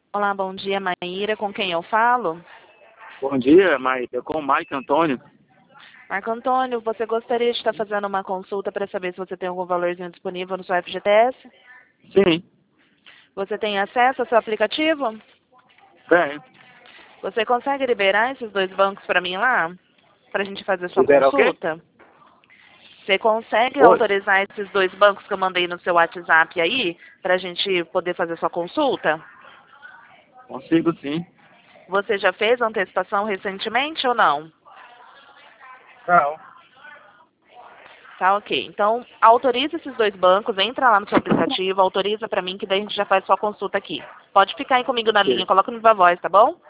Olá, bom dia, Maíra. Com quem eu falo? Bom dia, Maíra. Com o Mike Antônio. Marco Antônio, você gostaria de estar fazendo uma consulta para saber se você tem algum valorzinho disponível no seu FGTS? Sim, Você tem acesso ao seu aplicativo? bem. Você consegue liberar esses dois bancos para mim lá? Para a gente fazer sua Libera o quê? consulta? Você consegue Oi. autorizar esses dois bancos que eu mandei no seu WhatsApp aí, para a gente poder fazer sua consulta? Consigo sim. Você já fez a antecipação recentemente ou não? Não. Tá, ok. Então, autoriza esses dois bancos, entra lá no seu aplicativo, autoriza para mim, que daí a gente já faz sua consulta aqui. Pode ficar aí comigo na linha, Ok. coloca no Viva Voz, tá bom?